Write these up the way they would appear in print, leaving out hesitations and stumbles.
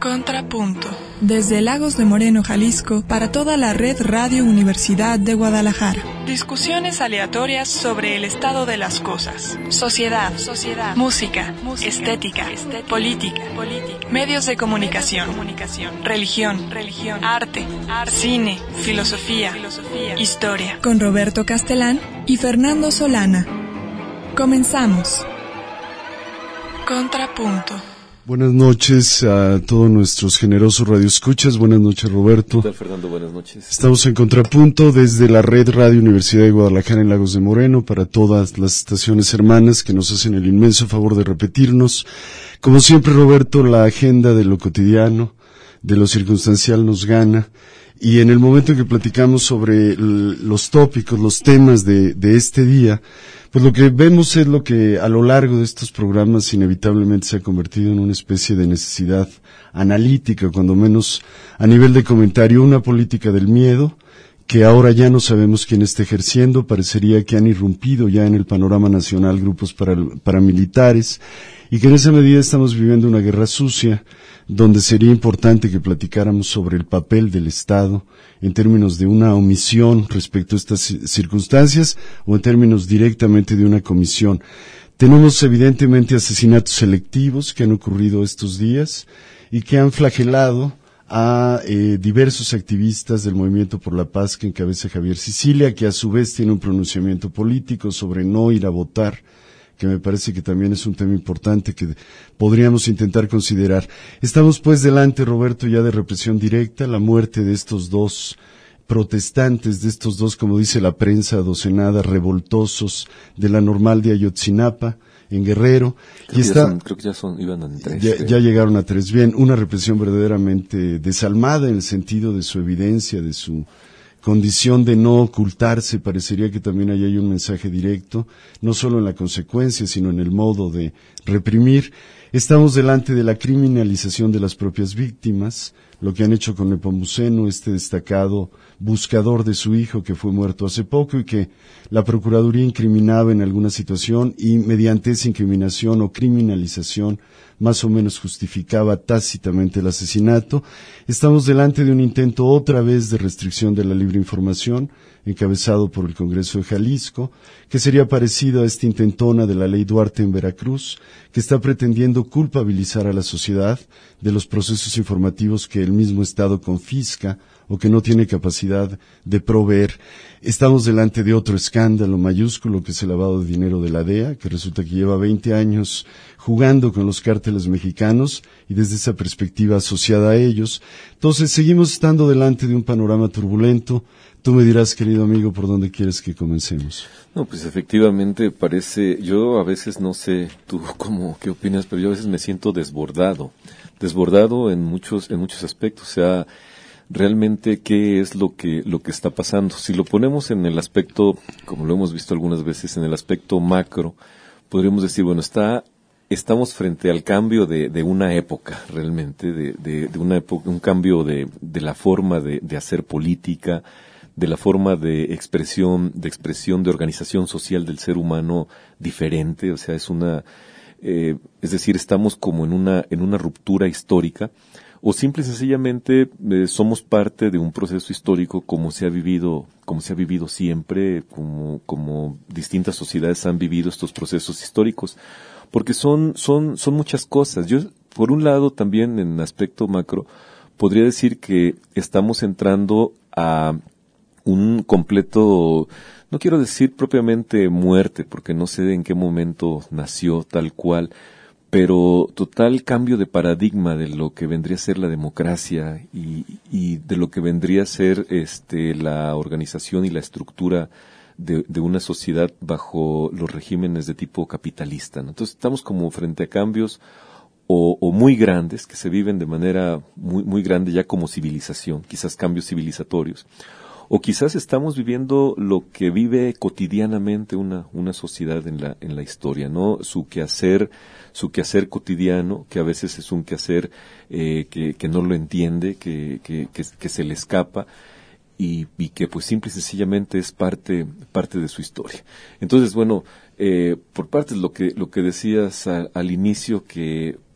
Contrapunto. Desde Lagos de Moreno, Jalisco, para toda la red Radio Universidad de Guadalajara. Discusiones aleatorias sobre el estado de las cosas. Sociedad, música, estética, política, medios de comunicación, religión, arte, cine, filosofía, historia. Con Roberto Castellán y Fernando Solana. Comenzamos. Contrapunto. Buenas noches a todos nuestros generosos radioescuchas. Buenas noches, Roberto. ¿Qué tal, Fernando? Buenas noches. Estamos en Contrapunto desde la red Radio Universidad de Guadalajara en Lagos de Moreno para todas las estaciones hermanas que nos hacen el inmenso favor de repetirnos. Como siempre, Roberto, la agenda de lo cotidiano, de lo circunstancial nos gana. Y en el momento en que platicamos sobre los tópicos, los temas de este día, pues lo que vemos es lo que a lo largo de estos programas inevitablemente se ha convertido en una especie de necesidad analítica, cuando menos a nivel de comentario, una política del miedo, que ahora ya no sabemos quién está ejerciendo. Parecería que han irrumpido ya en el panorama nacional grupos paramilitares, y que en esa medida estamos viviendo una guerra sucia, donde sería importante que platicáramos sobre el papel del Estado en términos de una omisión respecto a estas circunstancias o en términos directamente de una comisión. Tenemos evidentemente asesinatos selectivos que han ocurrido estos días y que han flagelado a diversos activistas del Movimiento por la Paz que encabeza Javier Sicilia, que a su vez tiene un pronunciamiento político sobre no ir a votar, que me parece que también es un tema importante que podríamos intentar considerar. Estamos pues delante, Roberto, ya de represión directa, la muerte de estos dos protestantes, de estos dos, como dice la prensa docenada, revoltosos de la Normal de Ayotzinapa, en Guerrero. Creo que ya iban a 3. Ya llegaron a 3. Bien, una represión verdaderamente desalmada en el sentido de su evidencia, de su condición de no ocultarse. Parecería que también ahí hay un mensaje directo, no solo en la consecuencia, sino en el modo de reprimir. Estamos delante de la criminalización de las propias víctimas, lo que han hecho con Nepomuceno, este destacado buscador de su hijo que fue muerto hace poco y que la Procuraduría incriminaba en alguna situación, y mediante esa incriminación o criminalización más o menos justificaba tácitamente el asesinato. Estamos delante de un intento otra vez de restricción de la libre información, encabezado por el Congreso de Jalisco, que sería parecido a esta intentona de la ley Duarte en Veracruz, que está pretendiendo culpabilizar a la sociedad de los procesos informativos que el mismo Estado confisca o que no tiene capacidad de proveer. Estamos delante de otro escándalo mayúsculo, que es el lavado de dinero de la DEA, que resulta que lleva 20 años jugando con los cárteles mexicanos y desde esa perspectiva asociada a ellos. Entonces seguimos estando delante de un panorama turbulento. Tú me dirás, querido amigo, por dónde quieres que comencemos. No, pues efectivamente yo a veces no sé tú qué opinas, pero yo a veces me siento desbordado en muchos aspectos. O sea, realmente qué es lo que está pasando. Si lo ponemos en el aspecto, como lo hemos visto algunas veces, en el aspecto macro, podríamos decir, bueno, estamos frente al cambio de una época, realmente, de una época, un cambio de la forma de hacer política, de la forma de expresión, de organización social del ser humano diferente. O sea, es decir, estamos como en una ruptura histórica, o simple y sencillamente somos parte de un proceso histórico como se ha vivido siempre, como distintas sociedades han vivido estos procesos históricos, porque son muchas cosas. Yo, por un lado, también en aspecto macro, podría decir que estamos entrando a un completo, no quiero decir propiamente muerte, porque no sé en qué momento nació tal cual, pero total cambio de paradigma de lo que vendría a ser la democracia y de lo que vendría a ser la organización y la estructura de una sociedad bajo los regímenes de tipo capitalista, ¿no? Entonces estamos como frente a cambios o muy grandes, que se viven de manera muy, muy grande ya como civilización, quizás cambios civilizatorios, o quizás estamos viviendo lo que vive cotidianamente una sociedad en la historia, ¿no? Su quehacer cotidiano, que a veces es un quehacer que no lo entiende, que se le escapa, y que pues simple y sencillamente es parte de su historia. Entonces, bueno, por parte de lo que decías al inicio, que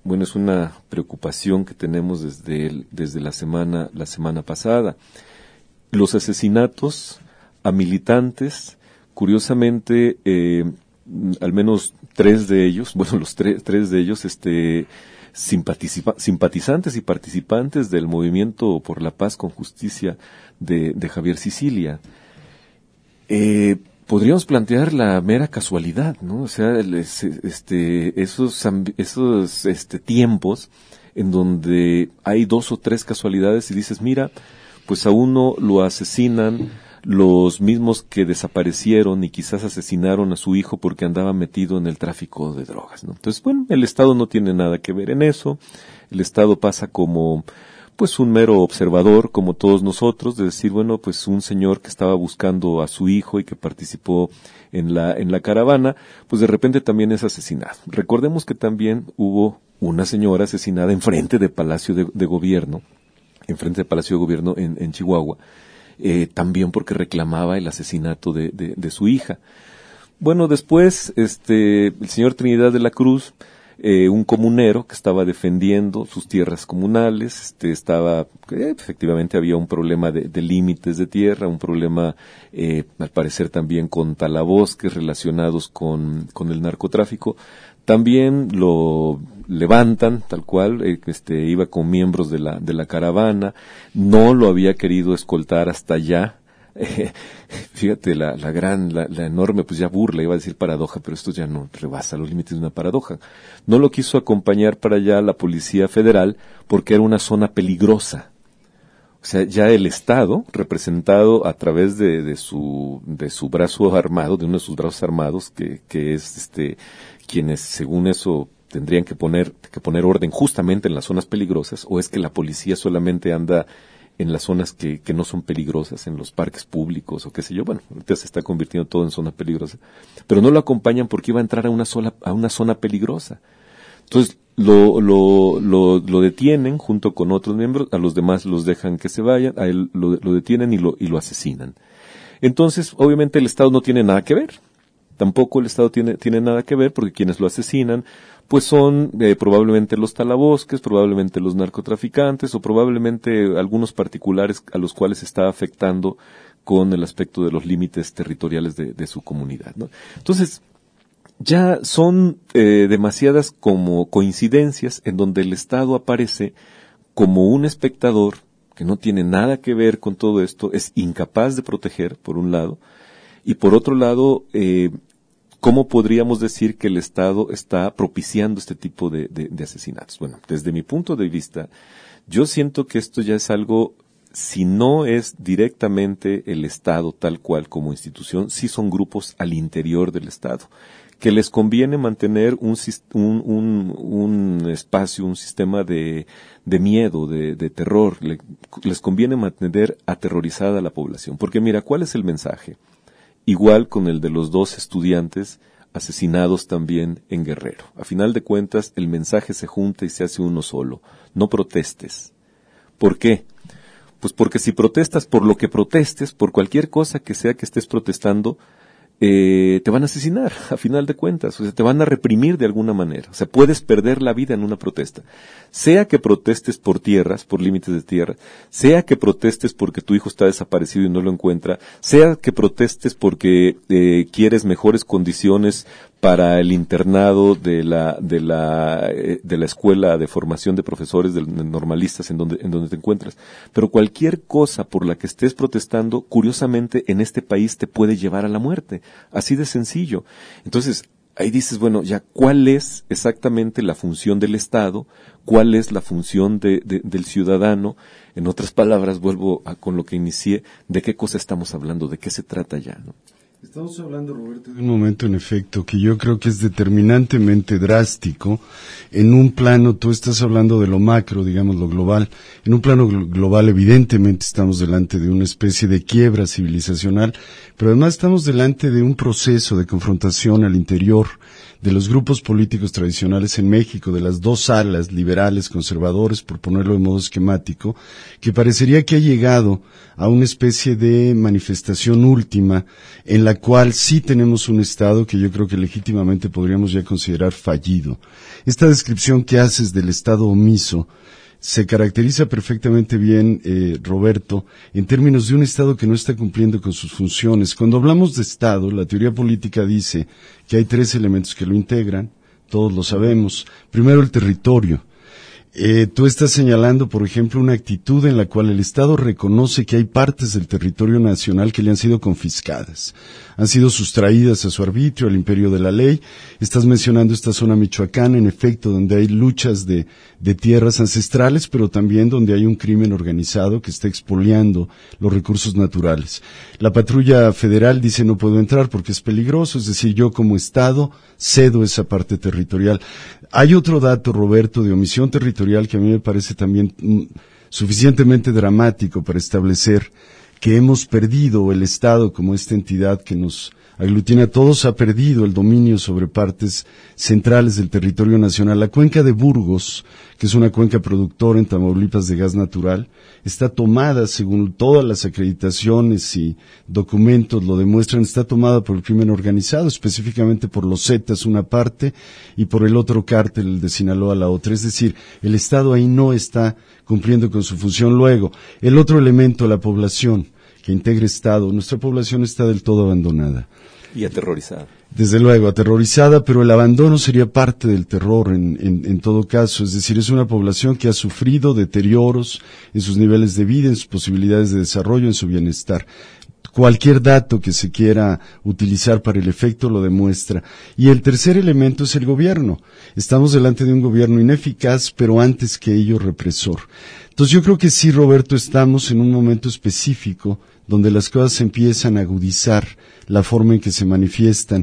bueno, es una preocupación que tenemos desde la semana pasada. Los asesinatos a militantes, curiosamente, al menos 3 de ellos, bueno, los tres de ellos, simpatizantes y participantes del movimiento por la paz con justicia de Javier Sicilia. Podríamos plantear la mera casualidad, ¿no? O sea, esos tiempos en donde hay 2 o 3 casualidades y dices, mira, pues a uno lo asesinan los mismos que desaparecieron y quizás asesinaron a su hijo porque andaba metido en el tráfico de drogas, ¿no? Entonces, bueno, el Estado no tiene nada que ver en eso. El Estado pasa como pues un mero observador, como todos nosotros, de decir, bueno, pues un señor que estaba buscando a su hijo y que participó en la caravana, pues de repente también es asesinado. Recordemos que también hubo una señora asesinada enfrente de Palacio de Gobierno, en Chihuahua, también porque reclamaba el asesinato de su hija. Bueno, después, el señor Trinidad de la Cruz, un comunero que estaba defendiendo sus tierras comunales, efectivamente había un problema de límites de tierra, un problema, al parecer también con talabosques relacionados con el narcotráfico. También lo levantan, tal cual, iba con miembros de la caravana, no lo había querido escoltar hasta allá. Fíjate la enorme, pues ya burla, iba a decir paradoja, pero esto ya no rebasa los límites de una paradoja. No lo quiso acompañar para allá la Policía Federal porque era una zona peligrosa. O sea, ya el Estado, representado a través de su brazo armado, de uno de sus brazos armados, que es quienes según eso tendrían que poner orden justamente en las zonas peligrosas, o es que la policía solamente anda en las zonas que no son peligrosas, en los parques públicos o qué sé yo. Bueno, ahorita se está convirtiendo todo en zona peligrosa, pero no lo acompañan porque iba a entrar a una zona peligrosa. Entonces lo detienen junto con otros miembros, a los demás los dejan que se vayan, a él lo detienen y lo asesinan. Entonces, obviamente el Estado no tiene nada que ver. Tampoco el Estado tiene nada que ver porque quienes lo asesinan pues son probablemente los talabosques, probablemente los narcotraficantes o probablemente algunos particulares a los cuales está afectando con el aspecto de los límites territoriales de su comunidad, ¿no? Entonces, ya son demasiadas como coincidencias en donde el Estado aparece como un espectador que no tiene nada que ver con todo esto, es incapaz de proteger, por un lado, y por otro lado, ¿cómo podríamos decir que el Estado está propiciando este tipo de asesinatos? Bueno, desde mi punto de vista, yo siento que esto ya es algo, si no es directamente el Estado tal cual como institución, sí son grupos al interior del Estado, que les conviene mantener un espacio, un sistema de miedo, de terror, les conviene mantener aterrorizada a la población. Porque mira, ¿cuál es el mensaje? Igual con el de los 2 estudiantes asesinados también en Guerrero. A final de cuentas, el mensaje se junta y se hace uno solo. No protestes. ¿Por qué? Pues porque si protestas por lo que protestes, por cualquier cosa que sea que estés protestando, te van a asesinar, a final de cuentas. O sea, te van a reprimir de alguna manera. O sea, puedes perder la vida en una protesta. Sea que protestes por tierras, por límites de tierra, sea que protestes porque tu hijo está desaparecido y no lo encuentra, sea que protestes porque quieres mejores condiciones para el internado de la escuela de formación de profesores de normalistas en donde te encuentras. Pero cualquier cosa por la que estés protestando, curiosamente en este país te puede llevar a la muerte. Así de sencillo. Entonces, ahí dices, bueno, ya, ¿cuál es exactamente la función del Estado? ¿Cuál es la función del ciudadano? En otras palabras, vuelvo con lo que inicié, ¿de qué cosa estamos hablando? ¿De qué se trata ya, no? Estamos hablando, Roberto, de un momento en efecto que yo creo que es determinantemente drástico. En un plano, tú estás hablando de lo macro, digamos lo global. En un plano global, evidentemente, estamos delante de una especie de quiebra civilizacional, pero además estamos delante de un proceso de confrontación al interior de los grupos políticos tradicionales en México, de las dos alas, liberales, conservadores, por ponerlo de modo esquemático, que parecería que ha llegado a una especie de manifestación última en la cual sí tenemos un Estado que yo creo que legítimamente podríamos ya considerar fallido. Esta descripción que haces del Estado omiso se caracteriza perfectamente bien, Roberto, en términos de un Estado que no está cumpliendo con sus funciones. Cuando hablamos de Estado, la teoría política dice que hay 3 elementos que lo integran, todos lo sabemos. Primero, el territorio. Tú estás señalando, por ejemplo, una actitud en la cual el Estado reconoce que hay partes del territorio nacional que le han sido confiscadas, han sido sustraídas a su arbitrio, al imperio de la ley. Estás mencionando esta zona michoacana, en efecto, donde hay luchas de tierras ancestrales, pero también donde hay un crimen organizado que está expoliando los recursos naturales. La patrulla federal dice no puedo entrar porque es peligroso, es decir, yo como Estado cedo esa parte territorial. Hay otro dato, Roberto, de omisión territorial que a mí me parece también suficientemente dramático para establecer que hemos perdido el Estado como esta entidad que nos aglutina a todos, ha perdido el dominio sobre partes centrales del territorio nacional. La cuenca de Burgos, que es una cuenca productora en Tamaulipas de gas natural, está tomada, según todas las acreditaciones y documentos lo demuestran, está tomada por el crimen organizado, específicamente por los Zetas una parte y por el otro cártel, el de Sinaloa, la otra. Es decir, el Estado ahí no está cumpliendo con su función. Luego, el otro elemento, la población que integra Estado. Nuestra población está del todo abandonada. Y aterrorizada. Desde luego, aterrorizada, pero el abandono sería parte del terror en todo caso. Es decir, es una población que ha sufrido deterioros en sus niveles de vida, en sus posibilidades de desarrollo, en su bienestar. Cualquier dato que se quiera utilizar para el efecto lo demuestra. Y el tercer elemento es el gobierno. Estamos delante de un gobierno ineficaz, pero antes que ello represor. Entonces yo creo que sí, Roberto, estamos en un momento específico donde las cosas empiezan a agudizar la forma en que se manifiestan.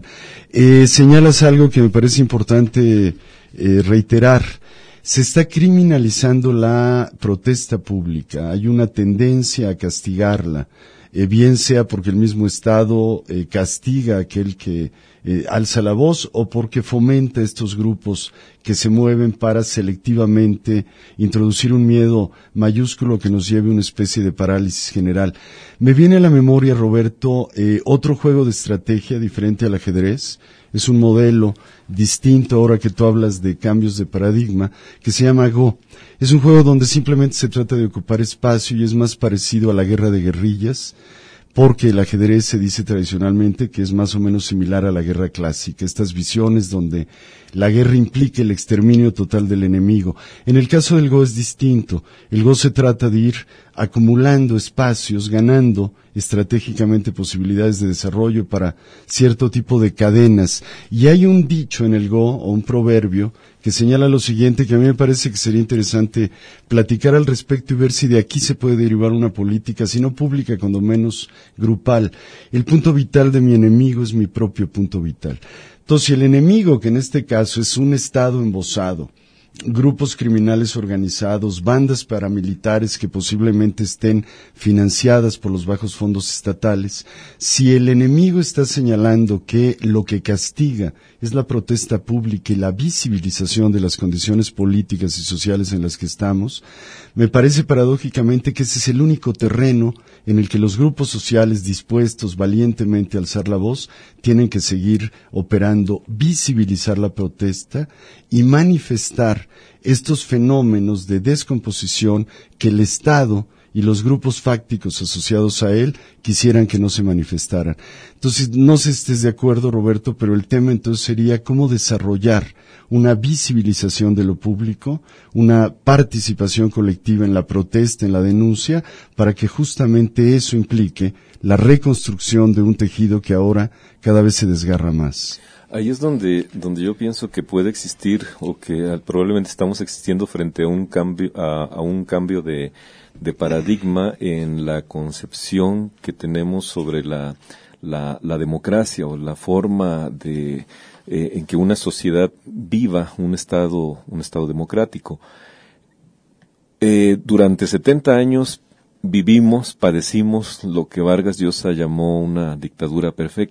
Señalas algo que me parece importante reiterar. Se está criminalizando la protesta pública. Hay una tendencia a castigarla, bien sea porque el mismo Estado castiga a aquel que alza la voz o porque fomenta estos grupos que se mueven para selectivamente introducir un miedo mayúsculo que nos lleve a una especie de parálisis general. Me viene a la memoria, Roberto, otro juego de estrategia diferente al ajedrez. Es un modelo distinto ahora que tú hablas de cambios de paradigma, que se llama Go. Es un juego donde simplemente se trata de ocupar espacio y es más parecido a la guerra de guerrillas, porque el ajedrez se dice tradicionalmente que es más o menos similar a la guerra clásica, estas visiones donde la guerra implica el exterminio total del enemigo. En el caso del Go es distinto. El Go se trata de ir acumulando espacios, ganando estratégicamente posibilidades de desarrollo para cierto tipo de cadenas. Y hay un dicho en el Go, o un proverbio, que señala lo siguiente, que a mí me parece que sería interesante platicar al respecto y ver si de aquí se puede derivar una política, si no pública, cuando menos grupal. El punto vital de mi enemigo es mi propio punto vital. Entonces, si el enemigo, que en este caso es un Estado embosado, grupos criminales organizados, bandas paramilitares que posiblemente estén financiadas por los bajos fondos estatales, si el enemigo está señalando que lo que castiga es la protesta pública y la visibilización de las condiciones políticas y sociales en las que estamos, me parece paradójicamente que ese es el único terreno en el que los grupos sociales dispuestos valientemente a alzar la voz tienen que seguir operando, visibilizar la protesta y manifestar estos fenómenos de descomposición que el Estado y los grupos fácticos asociados a él quisieran que no se manifestaran. Entonces, no sé si estés de acuerdo, Roberto, pero el tema entonces sería cómo desarrollar una visibilización de lo público, una participación colectiva en la protesta, en la denuncia, para que justamente eso implique la reconstrucción de un tejido que ahora cada vez se desgarra más. Ahí es donde yo pienso que puede existir, o que probablemente estamos existiendo frente a un cambio de paradigma en la concepción que tenemos sobre la democracia, o la forma en que una sociedad viva un estado democrático. Durante 70 años padecimos lo que Vargas Llosa llamó una dictadura perfecta.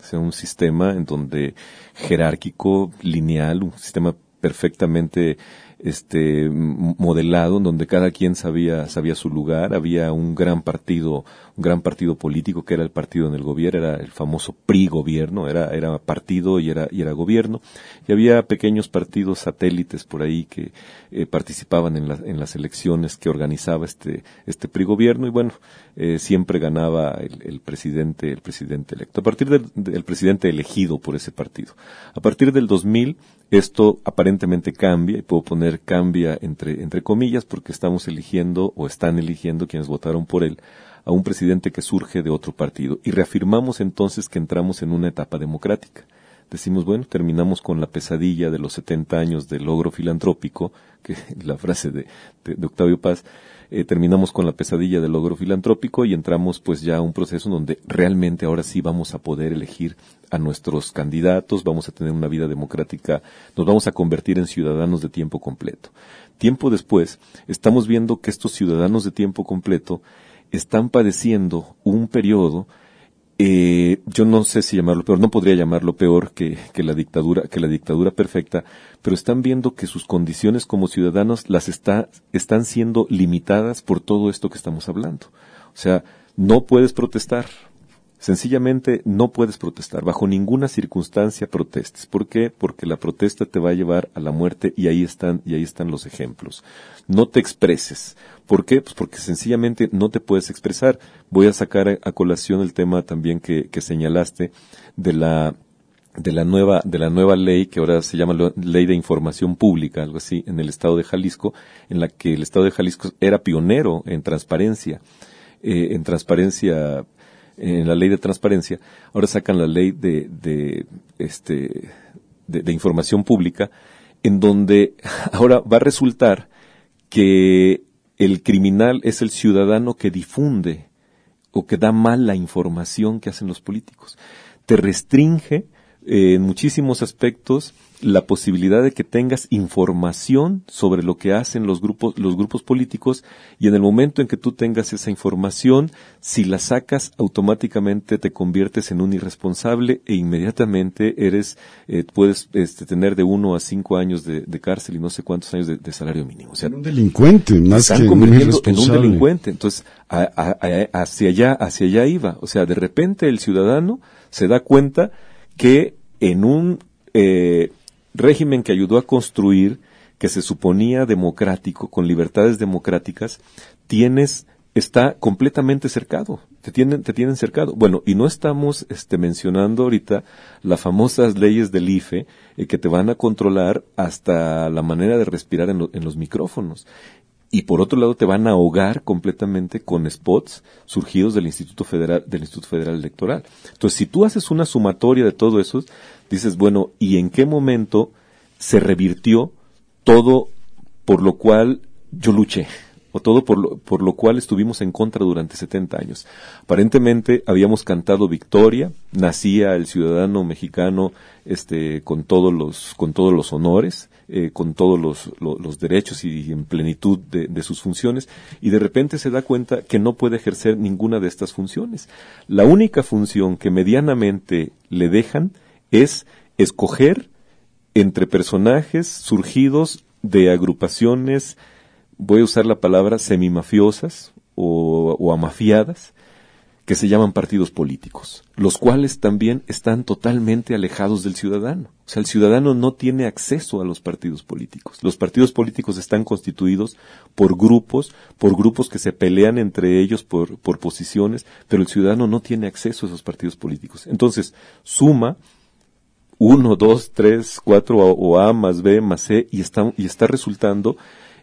O sea, un sistema en donde jerárquico, lineal, un sistema perfectamente modelado, en donde cada quien sabía su lugar. Había un gran partido político que era el partido en el gobierno, era el famoso PRI gobierno, era partido y era gobierno, y había pequeños partidos satélites por ahí que participaban en las elecciones que organizaba este PRI gobierno, y bueno, siempre ganaba el presidente electo, a partir del presidente elegido por ese partido. A partir del 2000 esto aparentemente cambia, y puedo poner cambia entre comillas, porque estamos eligiendo, o están eligiendo quienes votaron por él, a un presidente que surge de otro partido. Y reafirmamos entonces que entramos en una etapa democrática. Decimos, bueno, terminamos con la pesadilla de los 70 años del logro filantrópico, que la frase de Octavio Paz, terminamos con la pesadilla del logro filantrópico y entramos pues ya a un proceso donde realmente ahora sí vamos a poder elegir a nuestros candidatos, vamos a tener una vida democrática, nos vamos a convertir en ciudadanos de tiempo completo. Tiempo después, estamos viendo que estos ciudadanos de tiempo completo están padeciendo un periodo, yo no sé si llamarlo peor, no podría llamarlo peor que la dictadura perfecta, pero están viendo que sus condiciones como ciudadanos están siendo limitadas por todo esto que estamos hablando. O sea, no puedes protestar. Sencillamente no puedes protestar, bajo ninguna circunstancia protestes. ¿Por qué? Porque la protesta te va a llevar a la muerte, y ahí están los ejemplos. No te expreses. ¿Por qué? Pues porque sencillamente no te puedes expresar. Voy a sacar a colación el tema también que señalaste de la nueva ley que ahora se llama Ley de Información Pública, algo así, en el Estado de Jalisco, en la que el Estado de Jalisco era pionero en transparencia, en la ley de transparencia. Ahora sacan la ley de información pública, en donde ahora va a resultar que el criminal es el ciudadano que difunde o que da mal la información que hacen los políticos. Te restringe en muchísimos aspectos la posibilidad de que tengas información sobre lo que hacen los grupos políticos, y en el momento en que tú tengas esa información, si la sacas, automáticamente te conviertes en un irresponsable e inmediatamente puedes tener de 1 a 5 años de cárcel y no sé cuántos años de salario mínimo. O sea, un delincuente, más que un irresponsable. En un delincuente. Entonces, hacia allá iba. O sea, de repente el ciudadano se da cuenta que en un régimen que ayudó a construir, que se suponía democrático, con libertades democráticas, está completamente cercado, te tienen cercado. Bueno, y no estamos mencionando ahorita las famosas leyes del IFE, que te van a controlar hasta la manera de respirar en los micrófonos. Y por otro lado te van a ahogar completamente con spots surgidos del Instituto Federal Electoral. Entonces, si tú haces una sumatoria de todo eso, dices, bueno, ¿y en qué momento se revirtió todo por lo cual yo luché? O todo por lo cual estuvimos en contra durante 70 años. Aparentemente habíamos cantado victoria, nacía el ciudadano mexicano con todos los honores, con todos los derechos y en plenitud de sus funciones, y de repente se da cuenta que no puede ejercer ninguna de estas funciones. La única función que medianamente le dejan es escoger entre personajes surgidos de agrupaciones, voy a usar la palabra semimafiosas o amafiadas, que se llaman partidos políticos, los cuales también están totalmente alejados del ciudadano. O sea, el ciudadano no tiene acceso a los partidos políticos. Los partidos políticos están constituidos por grupos que se pelean entre ellos por posiciones, pero el ciudadano no tiene acceso a esos partidos políticos. Entonces, suma 1, 2, 3, 4 o A más B más C y está resultando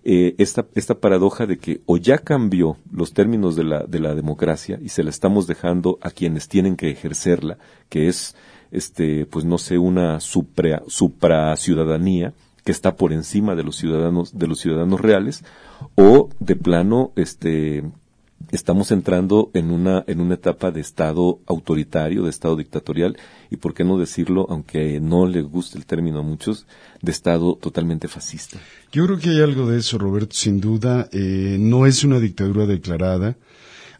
esta paradoja de que o ya cambió los términos de la democracia y se la estamos dejando a quienes tienen que ejercerla, que es pues no sé, una supra ciudadanía que está por encima de los ciudadanos reales, o de plano estamos entrando en una etapa de Estado autoritario, de Estado dictatorial, y por qué no decirlo, aunque no les guste el término a muchos, de Estado totalmente fascista. Yo creo que hay algo de eso, Roberto, sin duda. No es una dictadura declarada.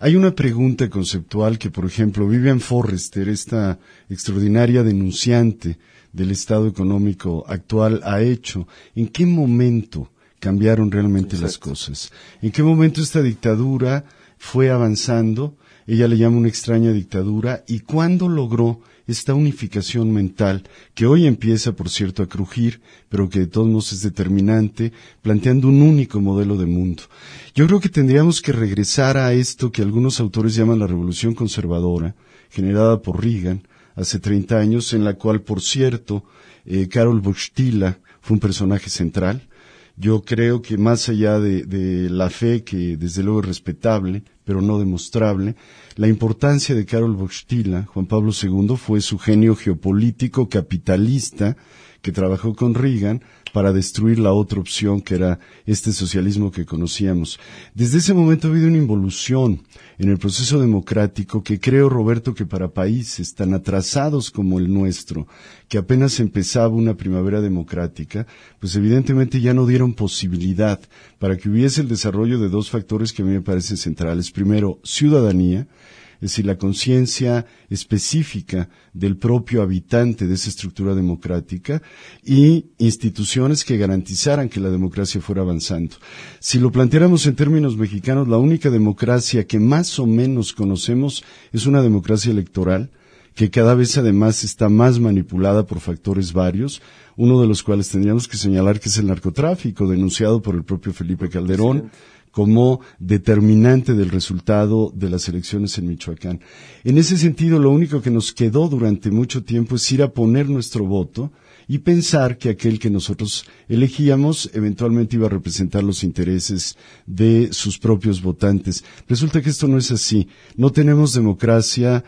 Hay una pregunta conceptual que, por ejemplo, Vivian Forrester, esta extraordinaria denunciante del estado económico actual, ha hecho. ¿En qué momento cambiaron realmente las cosas? ¿En qué momento esta dictadura fue avanzando? Ella le llama una extraña dictadura. ¿Y cuándo logró esta unificación mental que hoy empieza, por cierto, a crujir, pero que de todos modos es determinante, planteando un único modelo de mundo? Yo creo que tendríamos que regresar a esto que algunos autores llaman la revolución conservadora, generada por Reagan hace 30 años, en la cual, por cierto, Karol Wojtyla fue un personaje central. Yo creo que más allá de la fe, que desde luego es respetable, pero no demostrable, la importancia de Karol Wojtyla, Juan Pablo II, fue su genio geopolítico capitalista que trabajó con Reagan para destruir la otra opción que era este socialismo que conocíamos. Desde ese momento ha habido una involución en el proceso democrático que creo, Roberto, que para países tan atrasados como el nuestro, que apenas empezaba una primavera democrática, pues evidentemente ya no dieron posibilidad para que hubiese el desarrollo de dos factores que a mí me parecen centrales. Primero, ciudadanía, es decir, la conciencia específica del propio habitante de esa estructura democrática, y instituciones que garantizaran que la democracia fuera avanzando. Si lo planteáramos en términos mexicanos, la única democracia que más o menos conocemos es una democracia electoral, que cada vez además está más manipulada por factores varios, uno de los cuales tendríamos que señalar que es el narcotráfico, denunciado por el propio Felipe Calderón como determinante del resultado de las elecciones en Michoacán. En ese sentido, lo único que nos quedó durante mucho tiempo es ir a poner nuestro voto y pensar que aquel que nosotros elegíamos eventualmente iba a representar los intereses de sus propios votantes. Resulta que esto no es así. No tenemos democracia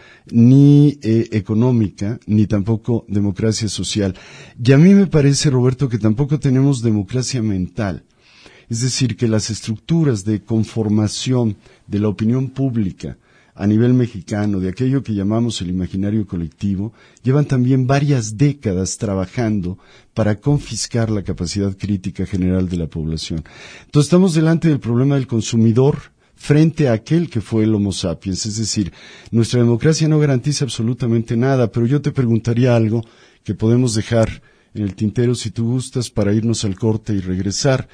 ni económica, ni tampoco democracia social. Y a mí me parece, Roberto, que tampoco tenemos democracia mental. Es decir, que las estructuras de conformación de la opinión pública a nivel mexicano, de aquello que llamamos el imaginario colectivo, llevan también varias décadas trabajando para confiscar la capacidad crítica general de la población. Entonces estamos delante del problema del consumidor frente a aquel que fue el Homo sapiens. Es decir, nuestra democracia no garantiza absolutamente nada, pero yo te preguntaría algo que podemos dejar en el tintero si tú gustas para irnos al corte y regresar.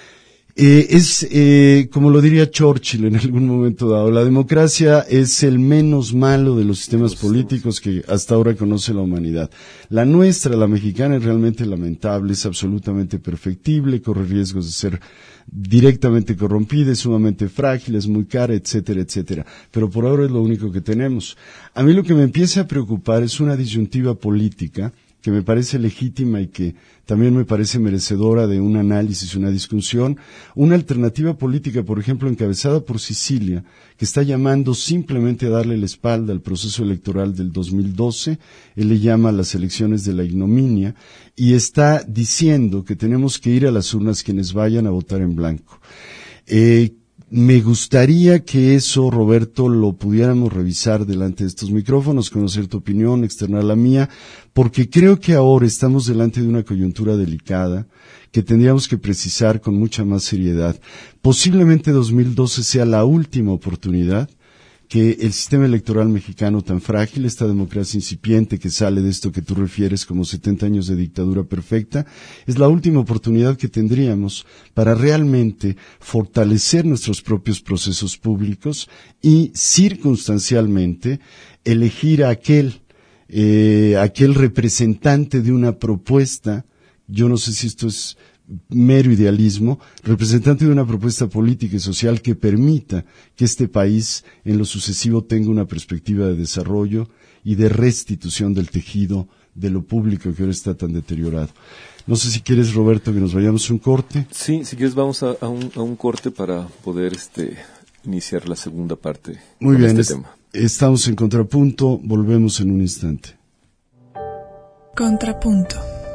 Como lo diría Churchill en algún momento dado, la democracia es el menos malo de los sistemas políticos que hasta ahora conoce la humanidad. La nuestra, la mexicana, es realmente lamentable, es absolutamente perfectible, corre riesgos de ser directamente corrompida, es sumamente frágil, es muy cara, etcétera, etcétera. Pero por ahora es lo único que tenemos. A mí lo que me empieza a preocupar es una disyuntiva política que me parece legítima y que también me parece merecedora de un análisis, una discusión, una alternativa política, por ejemplo, encabezada por Sicilia, que está llamando simplemente a darle la espalda al proceso electoral del 2012, él le llama las elecciones de la ignominia, y está diciendo que tenemos que ir a las urnas quienes vayan a votar en blanco. Me gustaría que eso, Roberto, lo pudiéramos revisar delante de estos micrófonos, conocer tu opinión, externar la mía, porque creo que ahora estamos delante de una coyuntura delicada que tendríamos que precisar con mucha más seriedad. Posiblemente 2012 sea la última oportunidad que el sistema electoral mexicano tan frágil, esta democracia incipiente que sale de esto que tú refieres como 70 años de dictadura perfecta, es la última oportunidad que tendríamos para realmente fortalecer nuestros propios procesos públicos y circunstancialmente elegir a aquel representante de una propuesta, yo no sé si esto es mero idealismo, representante de una propuesta política y social que permita que este país en lo sucesivo tenga una perspectiva de desarrollo y de restitución del tejido de lo público que ahora está tan deteriorado. No sé si quieres, Roberto, que nos vayamos a un corte. Sí, si quieres vamos a un corte para poder iniciar la segunda parte. Muy bien, tema. Estamos en Contrapunto, volvemos en un instante. Contrapunto.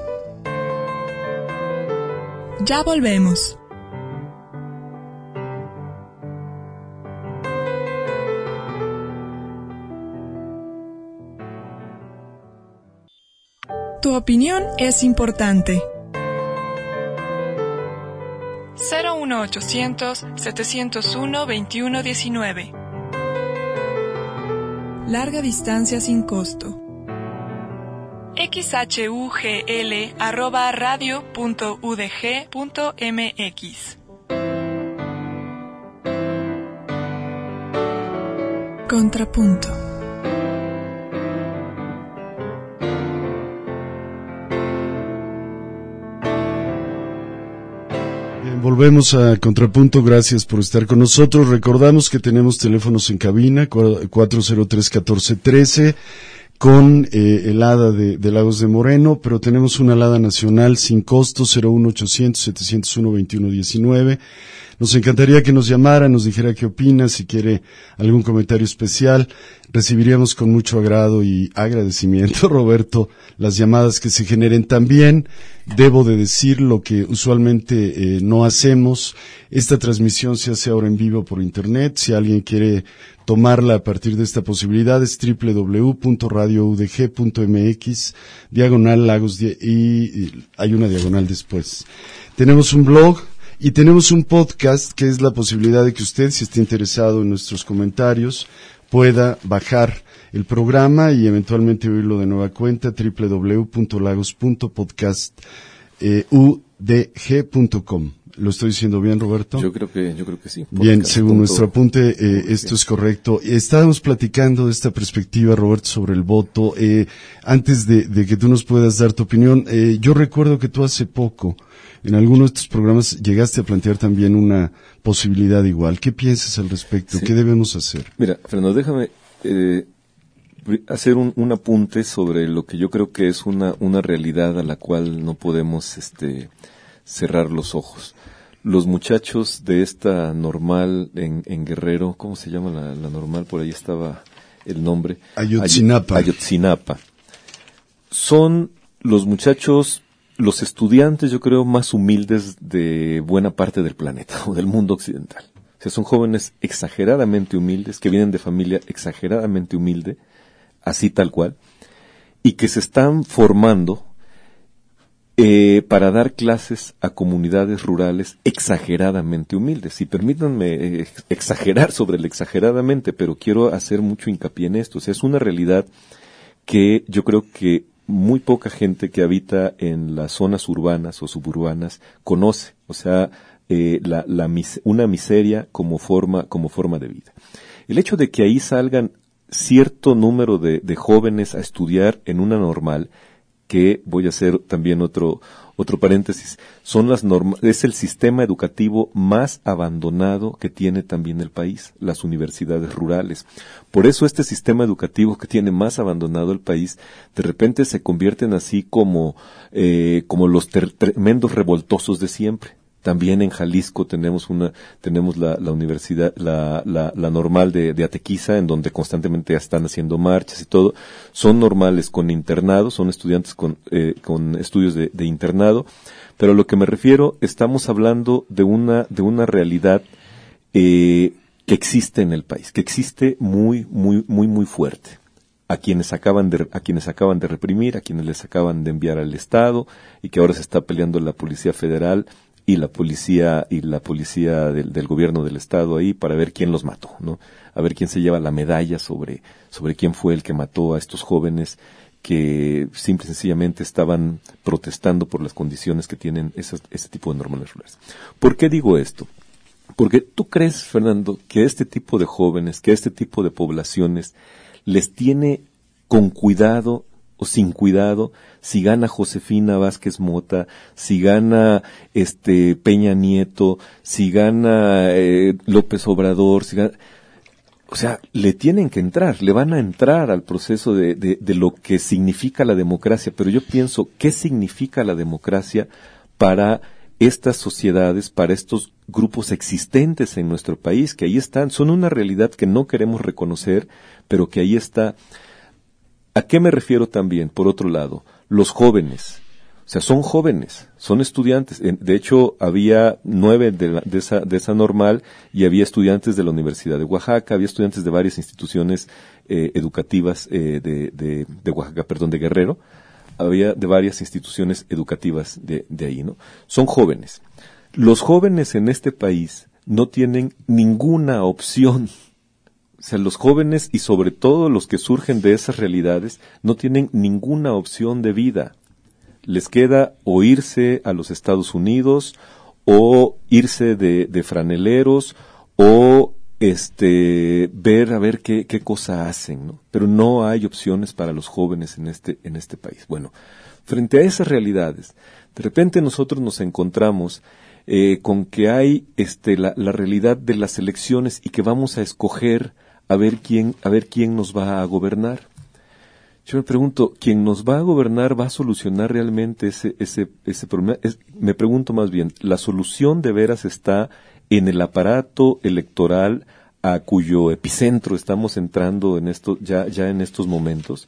Ya volvemos. Tu opinión es importante. 01800-701-2119 Larga distancia sin costo. xhugl@radio.udg.mx. Contrapunto. Volvemos a Contrapunto, gracias por estar con nosotros. Recordamos que tenemos teléfonos en cabina, 403-1413, con el ADA de Lagos de Moreno, pero tenemos una ADA nacional sin costo, 01800-701-2119. Nos encantaría que nos llamara, nos dijera qué opina, si quiere algún comentario especial. Recibiríamos con mucho agrado y agradecimiento, Roberto, las llamadas que se generen. También debo de decir lo que usualmente no hacemos. Esta transmisión se hace ahora en vivo por internet. Si alguien quiere tomarla a partir de esta posibilidad, es www.radioudg.mx/Lagos y hay una diagonal después. Tenemos un blog y tenemos un podcast, que es la posibilidad de que usted, si está interesado en nuestros comentarios, pueda bajar el programa y eventualmente oírlo de nueva cuenta, www.lagos.podcast.udg.com. ¿Lo estoy diciendo bien, Roberto? Yo creo que sí. Bien, según nuestro apunte, esto es correcto. Estábamos platicando de esta perspectiva, Roberto, sobre el voto. Antes de que tú nos puedas dar tu opinión, yo recuerdo que tú hace poco, en alguno de estos programas, llegaste a plantear también una posibilidad igual. ¿Qué piensas al respecto? Sí. ¿Qué debemos hacer? Mira, Fernando, déjame hacer un apunte sobre lo que yo creo que es una realidad a la cual no podemos cerrar los ojos. Los muchachos de esta normal en Guerrero, ¿cómo se llama la normal? Por ahí estaba el nombre. Ayotzinapa. Son los muchachos, los estudiantes, yo creo, más humildes de buena parte del planeta o del mundo occidental. O sea, son jóvenes exageradamente humildes, que vienen de familia exageradamente humilde, así tal cual, y que se están formando para dar clases a comunidades rurales exageradamente humildes. Y permítanme exagerar sobre el exageradamente, pero quiero hacer mucho hincapié en esto. O sea, es una realidad que yo creo que muy poca gente que habita en las zonas urbanas o suburbanas conoce. O sea, una miseria como forma de vida. El hecho de que ahí salgan cierto número de jóvenes a estudiar en una normal, que voy a hacer también otro paréntesis, es el sistema educativo más abandonado que tiene también el país, las universidades rurales. Por eso este sistema educativo que tiene más abandonado el país, de repente se convierten así como los tremendos revoltosos de siempre. También en Jalisco tenemos la universidad, la normal de Atequiza, en donde constantemente están haciendo marchas y todo. Son normales con internado, son estudiantes con estudios de internado, pero a lo que me refiero, estamos hablando de una realidad que existe en el país, que existe muy, muy, muy, muy fuerte. A quienes acaban de reprimir, a quienes les acaban de enviar al Estado, y que ahora se está peleando la Policía Federal y la policía del gobierno del estado ahí para ver quién los mató, ¿no? A ver quién se lleva la medalla sobre quién fue el que mató a estos jóvenes que simple y sencillamente estaban protestando por las condiciones que tienen ese tipo de normales rurales. ¿Por qué digo esto? Porque tú crees, Fernando, que este tipo de jóvenes, que este tipo de poblaciones les tiene con cuidado o sin cuidado si gana Josefina Vázquez Mota, si gana Peña Nieto, si gana López Obrador, o sea, le tienen que entrar, le van a entrar al proceso de lo que significa la democracia. Pero yo pienso, ¿qué significa la democracia para estas sociedades, para estos grupos existentes en nuestro país, que ahí están? Son una realidad que no queremos reconocer, pero que ahí está. ¿A qué me refiero también? Por otro lado, los jóvenes. O sea, son jóvenes, son estudiantes. De hecho, había 9 de esa normal, y había estudiantes de la Universidad de Oaxaca, había estudiantes de varias instituciones educativas de Oaxaca, de Guerrero. Había de varias instituciones educativas de ahí, ¿no? Son jóvenes. Los jóvenes en este país no tienen ninguna opción. O sea, los jóvenes y sobre todo los que surgen de esas realidades no tienen ninguna opción de vida. Les queda o irse a los Estados Unidos o irse de franeleros o ver a ver qué cosa hacen, ¿no? Pero no hay opciones para los jóvenes en este país. Bueno, frente a esas realidades, de repente nosotros nos encontramos con que hay la realidad de las elecciones y que vamos a escoger a ver quién nos va a gobernar. Yo me pregunto, ¿quién nos va a gobernar va a solucionar realmente ese problema? Me pregunto más bien, ¿la solución de veras está en el aparato electoral a cuyo epicentro estamos entrando ya en estos momentos?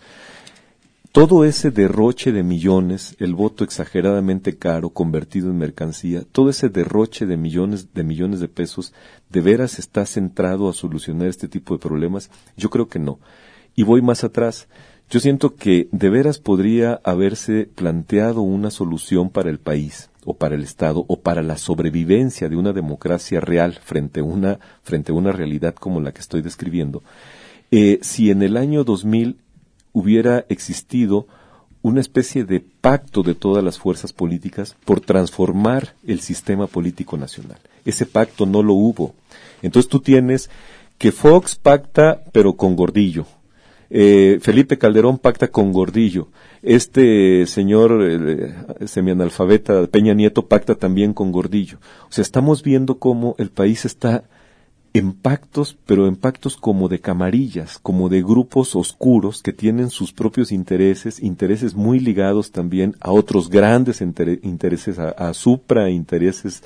Todo ese derroche de millones, el voto exageradamente caro convertido en mercancía, todo ese derroche de millones de pesos, ¿de veras está centrado a solucionar este tipo de problemas? Yo creo que no. Y voy más atrás. Yo siento que de veras podría haberse planteado una solución para el país, o para el Estado, o para la sobrevivencia de una democracia real frente a una realidad como la que estoy describiendo. Si en el año 2000 hubiera existido una especie de pacto de todas las fuerzas políticas por transformar el sistema político nacional. Ese pacto no lo hubo. Entonces tú tienes que Fox pacta pero con Gordillo. Felipe Calderón pacta con Gordillo. Este señor semianalfabeta Peña Nieto pacta también con Gordillo. O sea, estamos viendo cómo el país está en pactos, pero en pactos como de camarillas, como de grupos oscuros que tienen sus propios intereses muy ligados también a otros grandes intereses, a intereses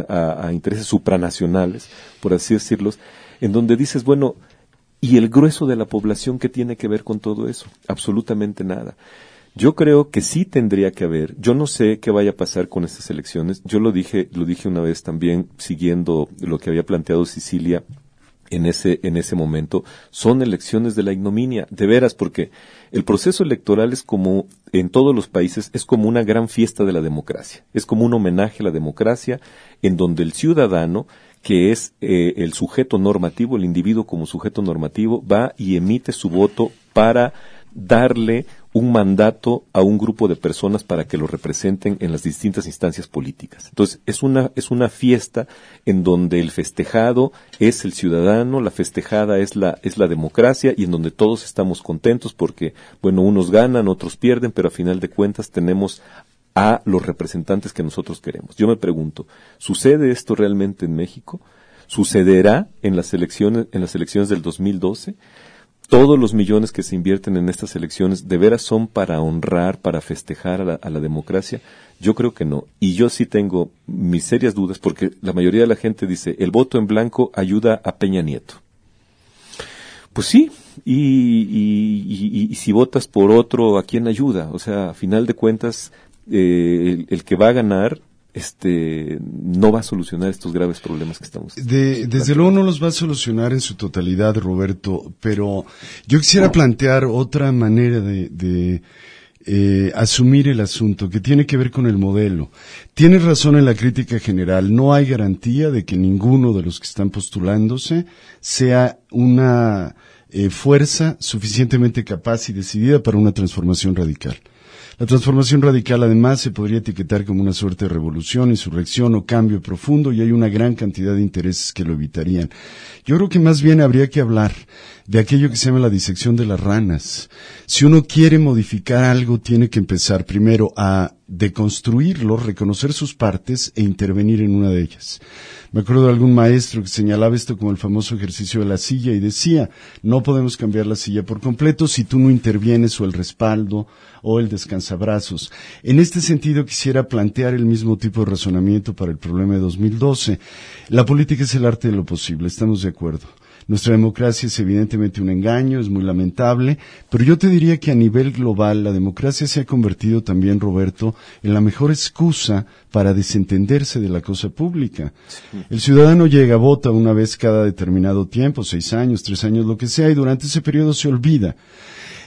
supranacionales, por así decirlos, en donde dices, bueno, ¿y el grueso de la población qué tiene que ver con todo eso? Absolutamente nada. Yo creo que sí tendría que haber, yo no sé qué vaya a pasar con estas elecciones, yo lo dije una vez también, siguiendo lo que había planteado Cecilia en ese momento, son elecciones de la ignominia, de veras, porque el proceso electoral es como, en todos los países, es como una gran fiesta de la democracia, es como un homenaje a la democracia, en donde el ciudadano, que es el sujeto normativo, el individuo como sujeto normativo, va y emite su voto para darle un mandato a un grupo de personas para que lo representen en las distintas instancias políticas. Entonces, es una fiesta en donde el festejado es el ciudadano, la festejada es la democracia, y en donde todos estamos contentos porque, bueno, unos ganan, otros pierden, pero a final de cuentas tenemos a los representantes que nosotros queremos. Yo me pregunto, ¿sucede esto realmente en México? ¿Sucederá en las elecciones del 2012? ¿Todos los millones que se invierten en estas elecciones de veras son para honrar, para festejar a la democracia? Yo creo que no. Y yo sí tengo mis serias dudas, porque la mayoría de la gente dice, el voto en blanco ayuda a Peña Nieto. Pues sí, y si votas por otro, ¿a quién ayuda? O sea, a final de cuentas, el que va a ganar no va a solucionar estos graves problemas que estamos desde luego no los va a solucionar en su totalidad, Roberto, pero yo quisiera plantear otra manera de asumir el asunto, que tiene que ver con el modelo. Tienes razón en la crítica general, no hay garantía de que ninguno de los que están postulándose sea una fuerza suficientemente capaz y decidida para una transformación radical. La transformación radical, además, se podría etiquetar como una suerte de revolución, insurrección o cambio profundo, y hay una gran cantidad de intereses que lo evitarían. Yo creo que más bien habría que hablar de aquello que se llama la disección de las ranas. Si uno quiere modificar algo, tiene que empezar primero a deconstruirlo, reconocer sus partes e intervenir en una de ellas. Me acuerdo de algún maestro que señalaba esto como el famoso ejercicio de la silla y decía, no podemos cambiar la silla por completo si tú no intervienes o el respaldo o el descansabrazos. En este sentido quisiera plantear el mismo tipo de razonamiento para el problema de 2012. La política es el arte de lo posible, estamos de acuerdo. Nuestra democracia es evidentemente un engaño, es muy lamentable, pero yo te diría que a nivel global la democracia se ha convertido también, Roberto, en la mejor excusa para desentenderse de la cosa pública. Sí. El ciudadano llega, vota una vez cada determinado tiempo, 6 años, 3 años, lo que sea, y durante ese periodo se olvida.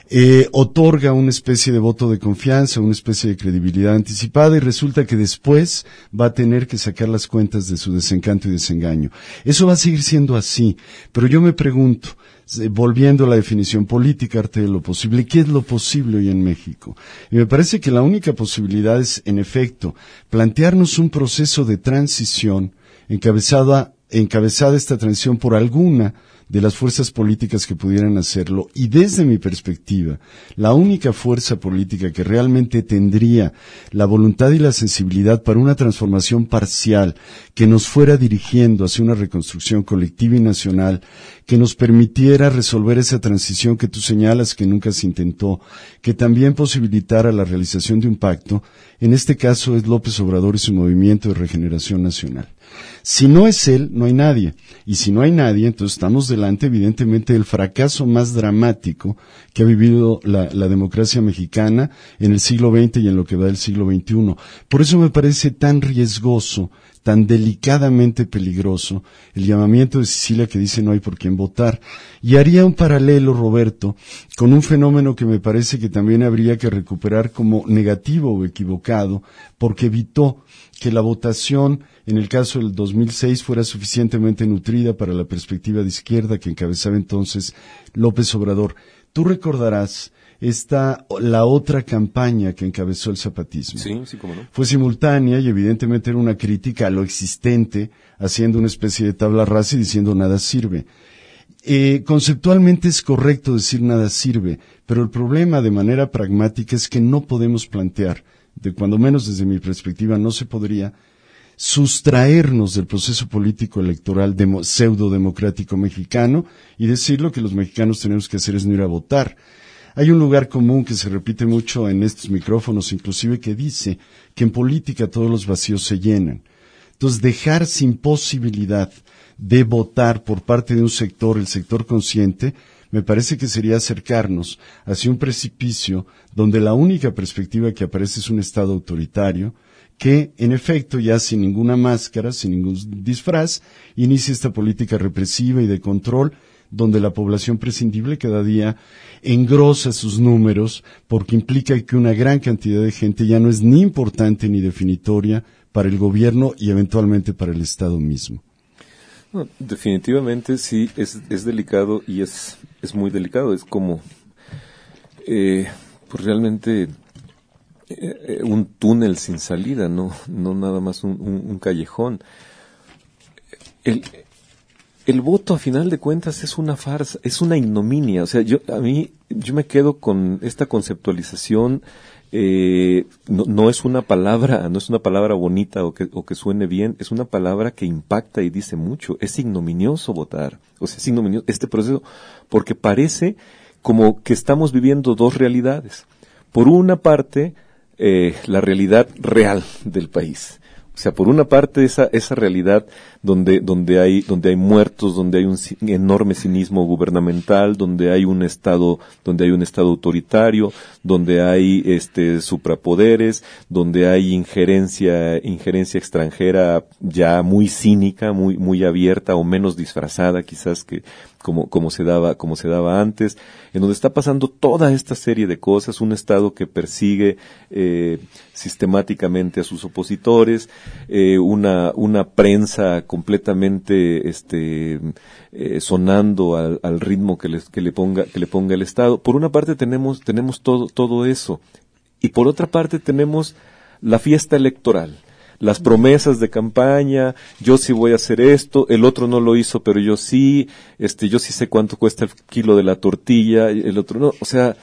otorga una especie de voto de confianza, una especie de credibilidad anticipada y resulta que después va a tener que sacar las cuentas de su desencanto y desengaño. Eso va a seguir siendo así, pero yo me pregunto, volviendo a la definición política, arte de lo posible, ¿qué es lo posible hoy en México? Y me parece que la única posibilidad es, en efecto, plantearnos un proceso de transición encabezada esta transición por alguna de las fuerzas políticas que pudieran hacerlo, y desde mi perspectiva, la única fuerza política que realmente tendría la voluntad y la sensibilidad para una transformación parcial que nos fuera dirigiendo hacia una reconstrucción colectiva y nacional, que nos permitiera resolver esa transición que tú señalas que nunca se intentó, que también posibilitara la realización de un pacto, en este caso es López Obrador y su Movimiento de Regeneración Nacional. Si no es él, no hay nadie. Y si no hay nadie, entonces estamos delante, evidentemente, del fracaso más dramático que ha vivido la democracia mexicana en el siglo XX y en lo que va del siglo XXI. Por eso me parece tan riesgoso, tan delicadamente peligroso, el llamamiento de Cecilia que dice no hay por quién votar. Y haría un paralelo, Roberto, con un fenómeno que me parece que también habría que recuperar como negativo o equivocado, porque evitó que la votación en el caso del 2006 fuera suficientemente nutrida para la perspectiva de izquierda que encabezaba entonces López Obrador. Tú recordarás la otra campaña que encabezó el zapatismo. Sí, cómo no. Fue simultánea y evidentemente era una crítica a lo existente, haciendo una especie de tabla rasa y diciendo nada sirve. Conceptualmente es correcto decir nada sirve, pero el problema de manera pragmática es que no podemos plantear, cuando menos desde mi perspectiva no se podría, sustraernos del proceso político electoral pseudo-democrático mexicano y decir lo que los mexicanos tenemos que hacer es no ir a votar. Hay un lugar común que se repite mucho en estos micrófonos, inclusive, que dice que en política todos los vacíos se llenan. Entonces, dejar sin posibilidad de votar por parte de un sector, el sector consciente, me parece que sería acercarnos hacia un precipicio donde la única perspectiva que aparece es un Estado autoritario, que, en efecto, ya sin ninguna máscara, sin ningún disfraz, inicia esta política represiva y de control, donde la población prescindible cada día engrosa sus números, porque implica que una gran cantidad de gente ya no es ni importante ni definitoria para el gobierno y eventualmente para el Estado mismo. No, definitivamente sí, es delicado y es muy delicado, es como pues realmente un túnel sin salida, no nada más un callejón. El voto, a final de cuentas, es una farsa, es una ignominia. O sea, yo me quedo con esta conceptualización. No es una palabra bonita o que suene bien, es una palabra que impacta y dice mucho. Es ignominioso votar. O sea, es ignominioso este proceso porque parece como que estamos viviendo dos realidades. Por una parte, la realidad real del país. O sea, por una parte esa realidad donde hay muertos, donde hay un enorme cinismo gubernamental, donde hay un estado autoritario, donde hay suprapoderes, donde hay injerencia extranjera ya muy cínica, muy abierta o menos disfrazada quizás que como se daba antes, en donde está pasando toda esta serie de cosas, un Estado que persigue sistemáticamente a sus opositores, una prensa completamente sonando al ritmo que le ponga el Estado. Por una parte tenemos todo eso, y por otra parte tenemos la fiesta electoral. Las promesas de campaña, yo sí voy a hacer esto, el otro no lo hizo, pero yo sí sé cuánto cuesta el kilo de la tortilla, el otro no, o sea,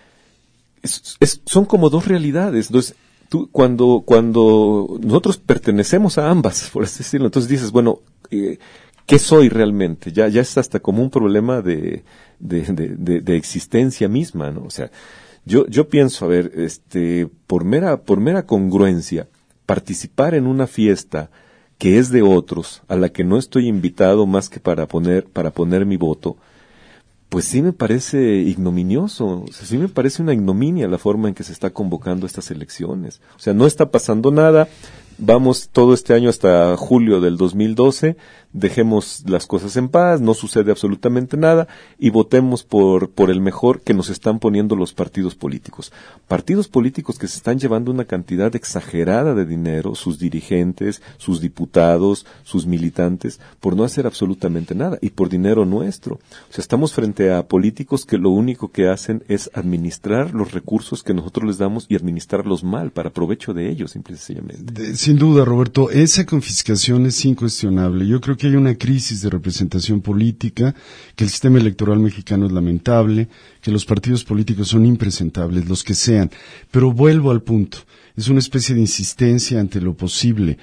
son como dos realidades. Entonces, tú, cuando nosotros pertenecemos a ambas, por así decirlo, entonces dices, bueno, ¿qué soy realmente? Ya es hasta como un problema de existencia misma, ¿no? O sea, yo pienso, a ver, por mera congruencia, participar en una fiesta que es de otros, a la que no estoy invitado más que para poner mi voto, pues sí me parece ignominioso, o sea, sí me parece una ignominia la forma en que se está convocando estas elecciones. O sea, no está pasando nada, vamos todo este año hasta julio del 2012, dejemos las cosas en paz, no sucede absolutamente nada y votemos por el mejor que nos están poniendo los partidos políticos. Partidos políticos que se están llevando una cantidad exagerada de dinero, sus dirigentes, sus diputados, sus militantes, por no hacer absolutamente nada y por dinero nuestro. O sea, estamos frente a políticos que lo único que hacen es administrar los recursos que nosotros les damos y administrarlos mal para provecho de ellos, simple y sencillamente. Sin duda, Roberto, esa confiscación es incuestionable. Yo creo que hay una crisis de representación política, que el sistema electoral mexicano es lamentable, que los partidos políticos son impresentables, los que sean. Pero vuelvo al punto. Es una especie de insistencia ante lo posible.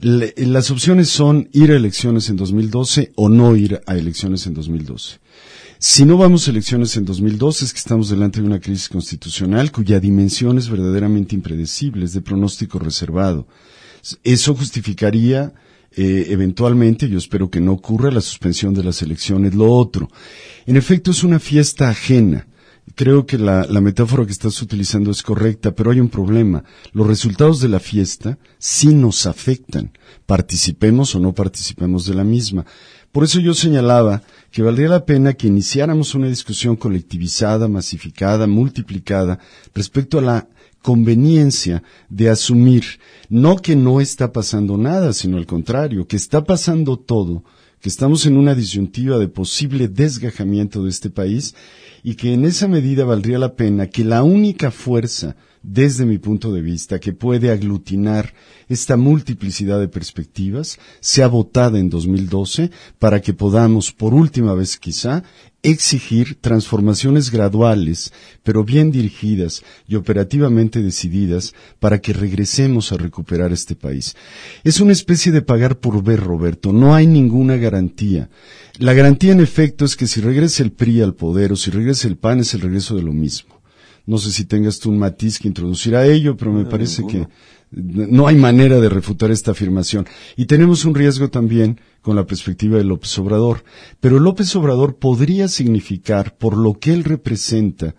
Las opciones son ir a elecciones en 2012 o no ir a elecciones en 2012. Si no vamos a elecciones en 2012 es que estamos delante de una crisis constitucional cuya dimensión es verdaderamente impredecible, es de pronóstico reservado. Eso justificaría eventualmente, yo espero que no ocurra, la suspensión de las elecciones. Lo otro, en efecto, es una fiesta ajena. Creo que la metáfora que estás utilizando es correcta, pero hay un problema. Los resultados de la fiesta sí nos afectan, participemos o no participemos de la misma. Por eso yo señalaba que valdría la pena que iniciáramos una discusión colectivizada, masificada, multiplicada, respecto a la conveniencia de asumir, no que no está pasando nada, sino al contrario, que está pasando todo, que estamos en una disyuntiva de posible desgajamiento de este país y que en esa medida valdría la pena que la única fuerza, desde mi punto de vista, que puede aglutinar esta multiplicidad de perspectivas, sea votada en 2012 para que podamos, por última vez quizá, exigir transformaciones graduales, pero bien dirigidas y operativamente decididas para que regresemos a recuperar este país. Es una especie de pagar por ver, Roberto, no hay ninguna garantía. La garantía en efecto es que si regresa el PRI al poder o si regresa el PAN es el regreso de lo mismo. No sé si tengas tú un matiz que introducir a ello, pero me parece que no hay manera de refutar esta afirmación. Y tenemos un riesgo también con la perspectiva de López Obrador. Pero López Obrador podría significar, por lo que él representa,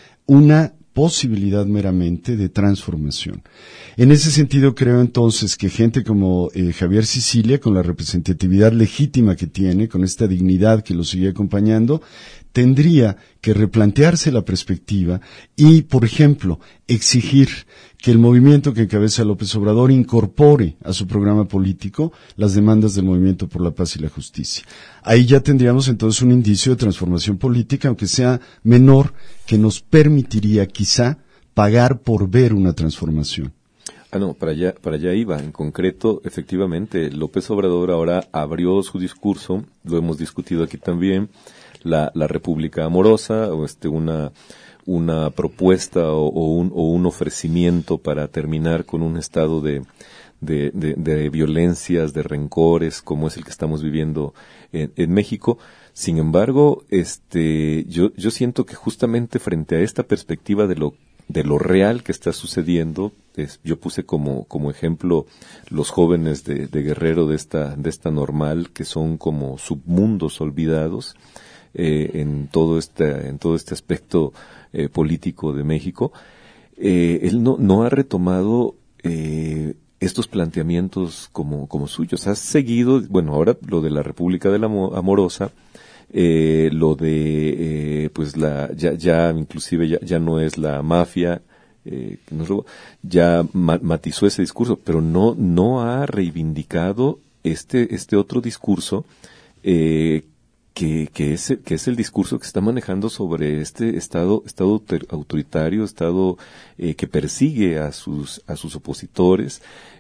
una posibilidad meramente de transformación. En ese sentido creo entonces que gente como Javier Sicilia, con la representatividad legítima que tiene, con esta dignidad que lo sigue acompañando, tendría que replantearse la perspectiva y, por ejemplo, exigir que el movimiento que encabeza López Obrador incorpore a su programa político las demandas del Movimiento por la Paz y la Justicia. Ahí ya tendríamos entonces un indicio de transformación política, aunque sea menor, que nos permitiría quizá pagar por ver una transformación. No, para allá iba. En concreto, efectivamente, López Obrador ahora abrió su discurso, lo hemos discutido aquí también, la República Amorosa, o una propuesta o un ofrecimiento para terminar con un estado de violencias, de rencores, como es el que estamos viviendo en México. Sin embargo, yo siento que justamente frente a esta perspectiva de lo real que está sucediendo, yo puse como ejemplo los jóvenes de Guerrero de esta normal, que son como submundos olvidados en todo este aspecto político de México. Él no ha retomado estos planteamientos como suyos. Ha seguido, bueno, ahora lo de la República de la Amorosa, lo de pues ya inclusive ya no es la mafia que nos robó, ya matizó ese discurso, pero no ha reivindicado este otro discurso que es el discurso que está manejando sobre este estado autoritario, estado que persigue a sus opositores.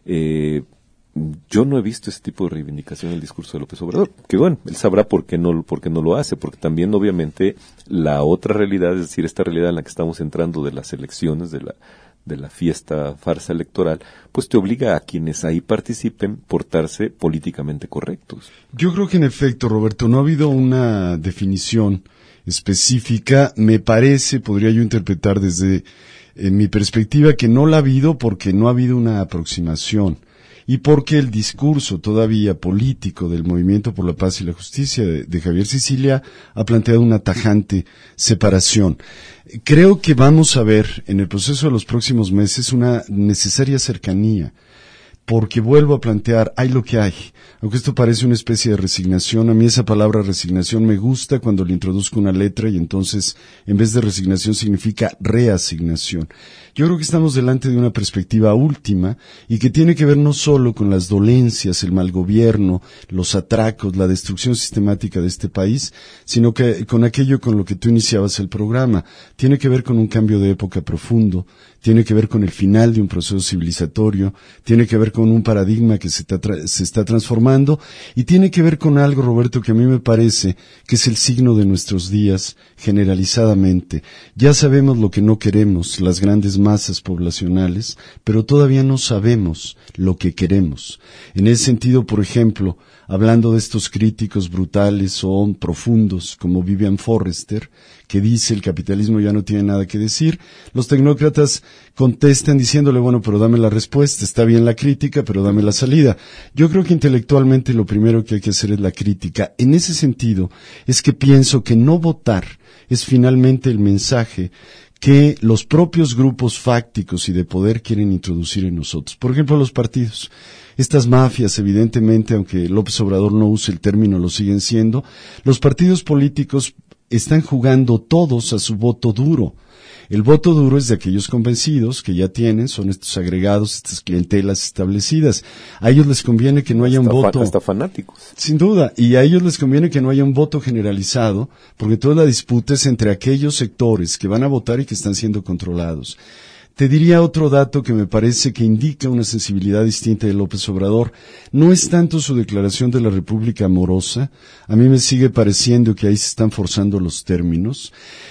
Yo no he visto ese tipo de reivindicación en el discurso de López Obrador, que bueno, él sabrá por qué no lo hace, porque también obviamente la otra realidad, es decir, esta realidad en la que estamos entrando de las elecciones, de la fiesta farsa electoral, pues te obliga a quienes ahí participen portarse políticamente correctos. Yo creo que en efecto, Roberto, no ha habido una definición específica. Me parece, podría yo interpretar desde mi perspectiva, que no la ha habido porque no ha habido una aproximación y porque el discurso todavía político del Movimiento por la Paz y la Justicia de Javier Sicilia ha planteado una tajante separación. Creo que vamos a ver en el proceso de los próximos meses una necesaria cercanía, porque vuelvo a plantear, hay lo que hay. Aunque esto parece una especie de resignación, a mí esa palabra resignación me gusta cuando le introduzco una letra y entonces en vez de resignación significa reasignación. Yo creo que estamos delante de una perspectiva última y que tiene que ver no solo con las dolencias, el mal gobierno, los atracos, la destrucción sistemática de este país, sino que con aquello con lo que tú iniciabas el programa. Tiene que ver con un cambio de época profundo, tiene que ver con el final de un proceso civilizatorio, tiene que ver con un paradigma que se está transformando y tiene que ver con algo, Roberto, que a mí me parece que es el signo de nuestros días generalizadamente. Ya sabemos lo que no queremos, las grandes masas poblacionales, pero todavía no sabemos lo que queremos. En ese sentido, por ejemplo, hablando de estos críticos brutales o profundos como Vivian Forrester, que dice el capitalismo ya no tiene nada que decir, los tecnócratas contestan diciéndole, bueno, pero dame la respuesta, está bien la crítica, pero dame la salida. Yo creo que intelectualmente lo primero que hay que hacer es la crítica. En ese sentido, es que pienso que no votar es finalmente el mensaje que los propios grupos fácticos y de poder quieren introducir en nosotros. Por ejemplo, los partidos. Estas mafias, evidentemente, aunque López Obrador no use el término, lo siguen siendo. Los partidos políticos están jugando todos a su voto duro. El voto duro es de aquellos convencidos que ya tienen, son estos agregados, estas clientelas establecidas. A ellos les conviene que no haya un voto. Hasta fanáticos. Sin duda, y a ellos les conviene que no haya un voto generalizado, porque toda la disputa es entre aquellos sectores que van a votar y que están siendo controlados. Te diría otro dato que me parece que indica una sensibilidad distinta de López Obrador. No es tanto su declaración de la República amorosa. A mí me sigue pareciendo que ahí se están forzando los términos.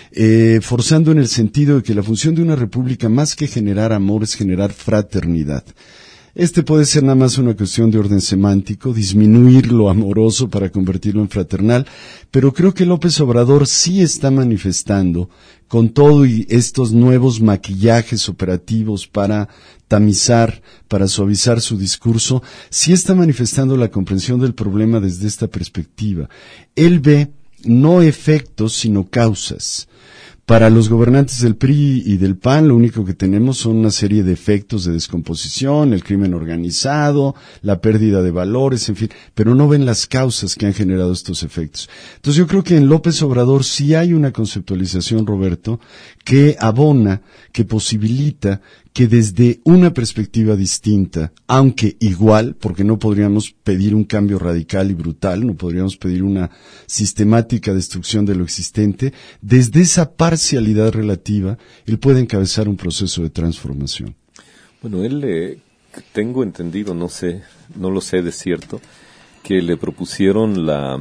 Forzando en el sentido de que la función de una república, más que generar amor, es generar fraternidad. Puede ser nada más una cuestión de orden semántico, disminuir lo amoroso para convertirlo en fraternal, pero creo que López Obrador sí está manifestando, con todo y estos nuevos maquillajes operativos para tamizar, para suavizar su discurso, sí está manifestando la comprensión del problema desde esta perspectiva. Él ve no efectos, sino causas. Para los gobernantes del PRI y del PAN, lo único que tenemos son una serie de efectos de descomposición, el crimen organizado, la pérdida de valores, en fin, pero no ven las causas que han generado estos efectos. Entonces yo creo que en López Obrador sí hay una conceptualización, Roberto, que abona, que posibilita que desde una perspectiva distinta, aunque igual, porque no podríamos pedir un cambio radical y brutal, no podríamos pedir una sistemática destrucción de lo existente, desde esa parcialidad relativa, él puede encabezar un proceso de transformación. Bueno, él, tengo entendido, no lo sé de cierto, que le propusieron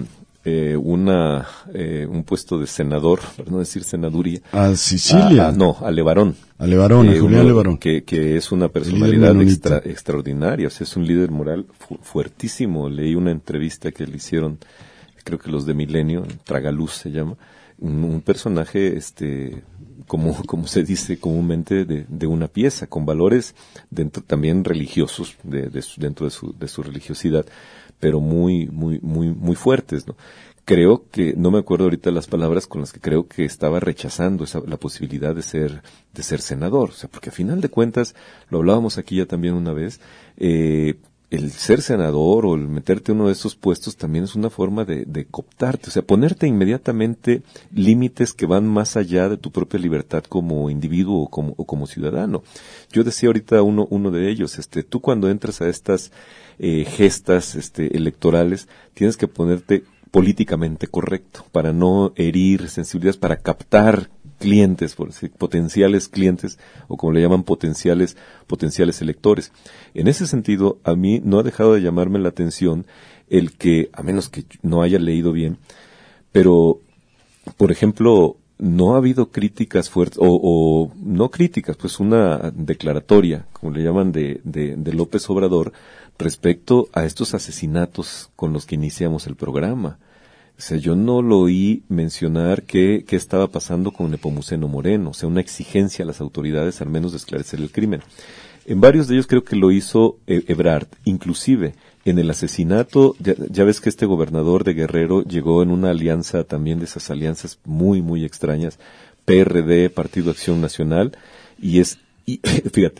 un puesto de senador, para no decir senaduría. ¿A Sicilia? A Levarón. A Levarón, a Julián Levarón. Que es una personalidad extraordinaria, o sea, es un líder moral fuertísimo. Leí una entrevista que le hicieron, creo que los de Milenio, Tragaluz se llama, un personaje, como se dice comúnmente, de una pieza, con valores también religiosos, dentro de su religiosidad, pero muy fuertes, ¿no? Creo que, no me acuerdo ahorita las palabras con las que creo que estaba rechazando la posibilidad de ser senador, o sea, porque a final de cuentas, lo hablábamos aquí ya también una vez, el ser senador o el meterte en uno de esos puestos también es una forma de cooptarte, o sea, ponerte inmediatamente límites que van más allá de tu propia libertad como individuo o como ciudadano. Yo decía ahorita uno de ellos, tú cuando entras a estas gestas electorales, tienes que ponerte políticamente correcto para no herir sensibilidades, para captar clientes, por decir, potenciales clientes, o como le llaman, potenciales electores. En ese sentido, a mí no ha dejado de llamarme la atención el que, a menos que no haya leído bien, pero, por ejemplo, no ha habido críticas fuertes, o no críticas, pues una declaratoria, como le llaman, de López Obrador respecto a estos asesinatos con los que iniciamos el programa. O sea, yo no lo oí mencionar qué estaba pasando con Nepomuceno Moreno, o sea, una exigencia a las autoridades al menos de esclarecer el crimen. En varios de ellos creo que lo hizo Ebrard, inclusive en el asesinato, ya ves que este gobernador de Guerrero llegó en una alianza también de esas alianzas muy extrañas, PRD, Partido Acción Nacional, y es Y fíjate,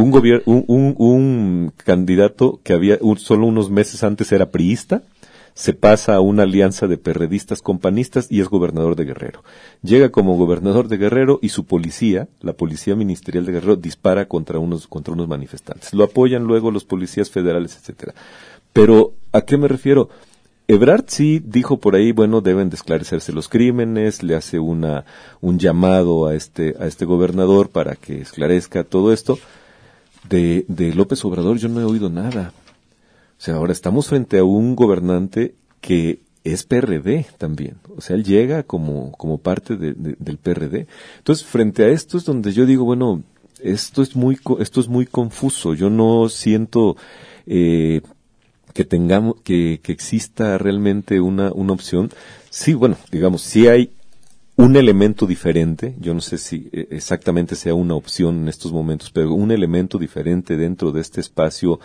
un candidato que había solo unos meses antes era priista, se pasa a una alianza de perredistas con panistas y es gobernador de Guerrero. Llega como gobernador de Guerrero y su policía, la policía ministerial de Guerrero, dispara contra unos manifestantes. Lo apoyan luego los policías federales, etcétera. Pero, ¿a qué me refiero? Ebrard sí dijo por ahí, bueno, deben de esclarecerse los crímenes, le hace un llamado a este gobernador para que esclarezca todo esto. De López Obrador yo no he oído nada. O sea, ahora estamos frente a un gobernante que es PRD también. O sea, él llega como parte del PRD. Entonces, frente a esto es donde yo digo, bueno, esto es muy confuso. Yo no siento que exista realmente una opción. Sí, bueno, digamos, sí hay un elemento diferente, yo no sé si exactamente sea una opción en estos momentos, pero un elemento diferente dentro de este espacio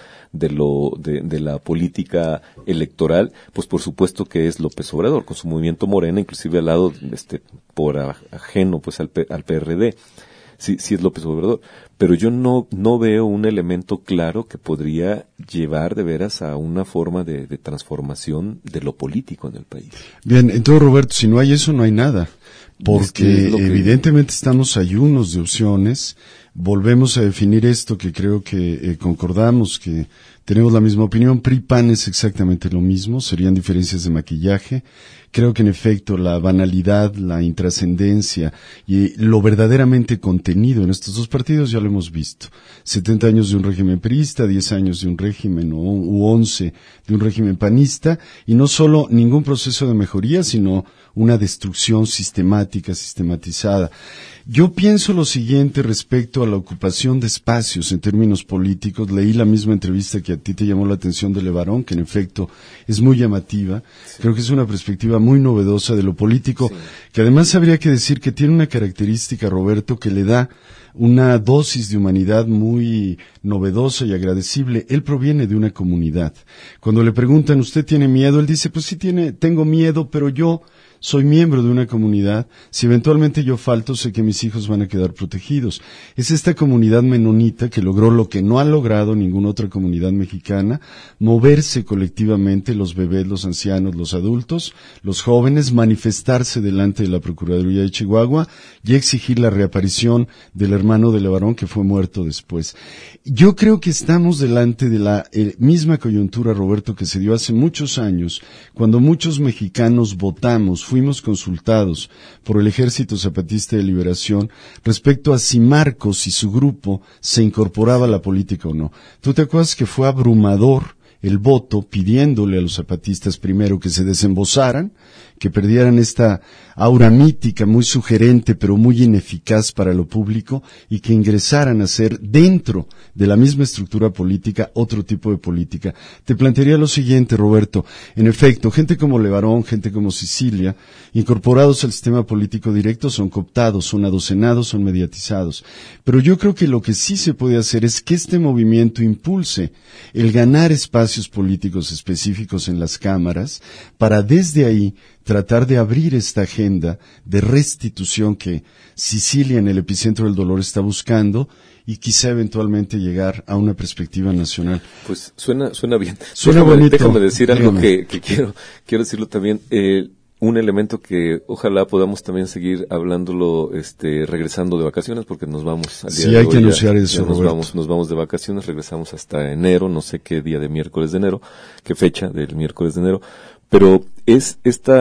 de la política electoral, pues por supuesto que es López Obrador, con su movimiento Morena, inclusive al lado, por ajeno, pues al PRD. Sí es López Obrador, pero yo no veo un elemento claro que podría llevar de veras a una forma de transformación de lo político en el país. Bien, entonces Roberto, si no hay eso, no hay nada, porque evidentemente estamos ayunos de opciones. Volvemos a definir esto que creo que concordamos, que tenemos la misma opinión. PRI-PAN es exactamente lo mismo, serían diferencias de maquillaje. Creo que en efecto la banalidad, la intrascendencia y lo verdaderamente contenido en estos dos partidos ya lo hemos visto. 70 años de un régimen priista, 10 años de un régimen u 11 de un régimen panista, y no solo ningún proceso de mejoría, sino una destrucción sistemática, sistematizada. Yo pienso lo siguiente respecto a la ocupación de espacios en términos políticos. Leí la misma entrevista que a ti te llamó la atención de Levarón, que en efecto es muy llamativa. Sí. Creo que es una perspectiva muy novedosa de lo político, sí, que además habría que decir que tiene una característica, Roberto, que le da una dosis de humanidad muy novedosa y agradecible. Él proviene de una comunidad. Cuando le preguntan, ¿usted tiene miedo? Él dice, pues sí tengo miedo, pero yo soy miembro de una comunidad. Si eventualmente yo falto, sé que mis hijos van a quedar protegidos. Es esta comunidad menonita que logró lo que no ha logrado ninguna otra comunidad mexicana: moverse colectivamente, los bebés, los ancianos, los adultos, los jóvenes, manifestarse delante de la Procuraduría de Chihuahua y exigir la reaparición del hermano de Levarón, que fue muerto después. Yo creo que estamos delante de la misma coyuntura, Roberto, que se dio hace muchos años, cuando muchos mexicanos votamos, fuimos consultados por el Ejército Zapatista de Liberación respecto a si Marcos y su grupo se incorporaba a la política o no. ¿Tú te acuerdas que fue abrumador el voto pidiéndole a los zapatistas primero que se desembosaran, que perdieran esta aura mítica muy sugerente pero muy ineficaz para lo público, y que ingresaran a ser dentro de la misma estructura política otro tipo de política? Te plantearía lo siguiente, Roberto. En efecto, gente como Levarón, gente como Sicilia, incorporados al sistema político directo, son cooptados, son adocenados, son mediatizados. Pero yo creo que lo que sí se puede hacer es que este movimiento impulse el ganar espacios políticos específicos en las cámaras, para desde ahí tratar de abrir esta agenda de restitución que Sicilia, en el epicentro del dolor, está buscando, y quizá eventualmente llegar a una perspectiva nacional. Pues suena bien. Suena bonito. Déjame decir algo que quiero decirlo también. Un elemento que ojalá podamos también seguir hablándolo, regresando de vacaciones, porque nos vamos al día de hoy. Sí, hay que anunciar eso, nos vamos de vacaciones, regresamos hasta enero, no sé qué día de miércoles de enero, qué fecha del miércoles de enero, pero es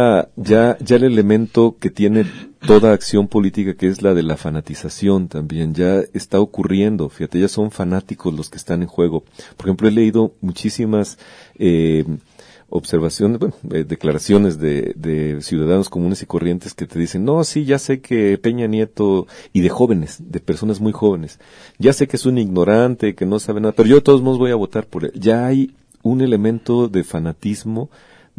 ya el elemento que tiene toda acción política, que es la de la fanatización también, ya está ocurriendo. Fíjate, ya son fanáticos los que están en juego. Por ejemplo, he leído muchísimas observaciones, declaraciones de ciudadanos comunes y corrientes que te dicen, no, sí, ya sé que Peña Nieto, y de jóvenes, de personas muy jóvenes, ya sé que es un ignorante, que no sabe nada, pero yo de todos modos voy a votar por él. Ya hay un elemento de fanatismo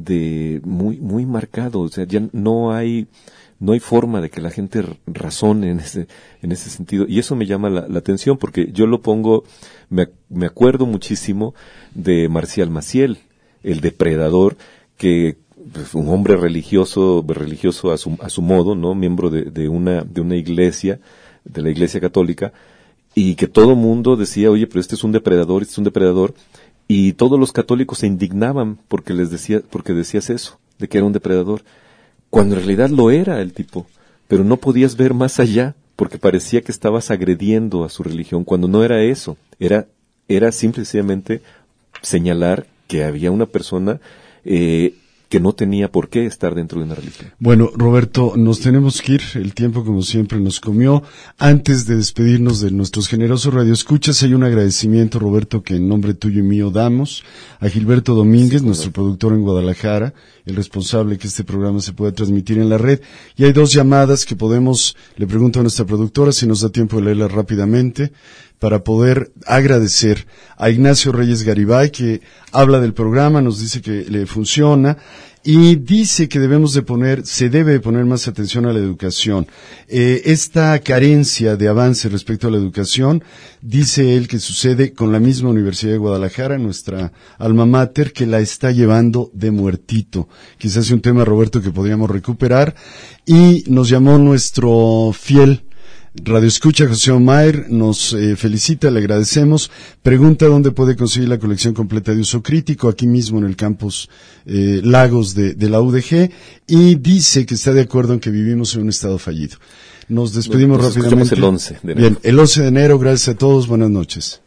muy marcado. O sea, ya no hay forma de que la gente razone en ese sentido, y eso me llama la atención, porque yo lo pongo, me acuerdo muchísimo de Marcial Maciel, el depredador, que pues, un hombre religioso a su modo, ¿no? Miembro de una iglesia, de la Iglesia Católica, y que todo mundo decía, oye, pero este es un depredador, y todos los católicos se indignaban porque decías eso, de que era un depredador, cuando en realidad lo era el tipo, pero no podías ver más allá, porque parecía que estabas agrediendo a su religión, cuando no era eso, era simple y sencillamente señalar que había una persona que no tenía por qué estar dentro de una religión. Bueno, Roberto, nos tenemos que ir. El tiempo, como siempre, nos comió. Antes de despedirnos de nuestros generosos radioescuchas, hay un agradecimiento, Roberto, que en nombre tuyo y mío damos a Gilberto Domínguez, nuestro productor en Guadalajara, el responsable que este programa se pueda transmitir en la red. Y hay 2 llamadas que le pregunto a nuestra productora si nos da tiempo de leerlas rápidamente, para poder agradecer a Ignacio Reyes Garibay, que habla del programa, nos dice que le funciona, y dice que se debe de poner más atención a la educación. Esta carencia de avance respecto a la educación, dice él que sucede con la misma Universidad de Guadalajara, nuestra alma mater, que la está llevando de muertito. Quizás es un tema, Roberto, que podríamos recuperar. Y nos llamó nuestro fiel Radio Escucha, José Omair, nos felicita, le agradecemos, pregunta dónde puede conseguir la colección completa de uso crítico, aquí mismo en el campus Lagos de la UDG, y dice que está de acuerdo en que vivimos en un estado fallido. Nos despedimos rápidamente. El 11 de enero. Bien, el 11 de enero, gracias a todos, buenas noches.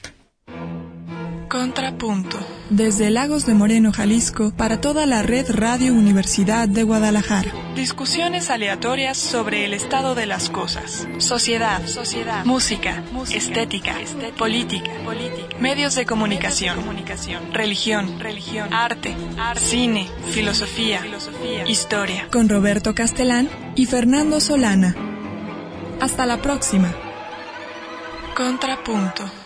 Contrapunto. Desde Lagos de Moreno, Jalisco, para toda la red Radio Universidad de Guadalajara. Discusiones aleatorias sobre el estado de las cosas. Sociedad, música, estética, política, medios de comunicación, religión, arte, cine, filosofía, historia. Con Roberto Castelán y Fernando Solana. Hasta la próxima. Contrapunto.